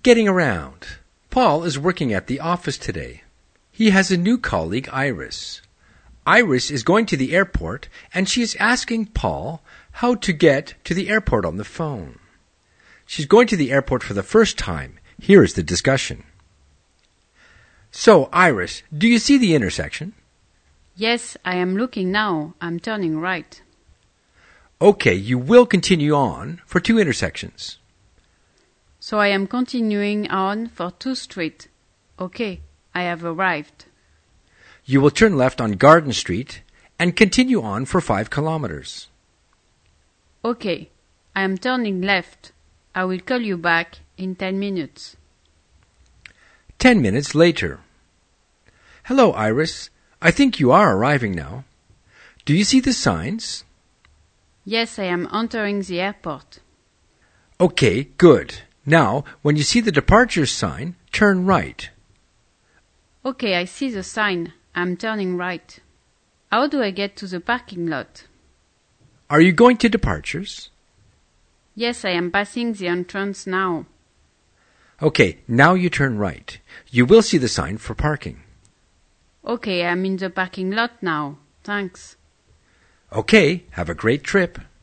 Getting around. Paul is working at the office today. He has a new colleague, Iris. Iris is going to the airport, and she is asking Paul how to get to the airport on the phone. She's going to the airport for the first time. Here is the discussion. So, Iris, do you see the intersection? Yes, I am looking now. I'm turning right. Okay, you will continue on for 2 intersections. So I am continuing on for 2 Street. Okay, I have arrived. You will turn left on Garden Street and continue on for 5 kilometers. Okay, I am turning left. I will call you back in 10 minutes. 10 minutes later. Hello, Iris. I think you are arriving now. Do you see the signs? Yes, I am entering the airport. Okay, good. Now, when you see the departure sign, turn right. Okay, I see the sign. I'm turning right. How do I get to the parking lot? Are you going to departures? Yes, I am passing the entrance now. Okay, now you turn right. You will see the sign for parking. Okay, I'm in the parking lot now. Thanks. Okay, have a great trip.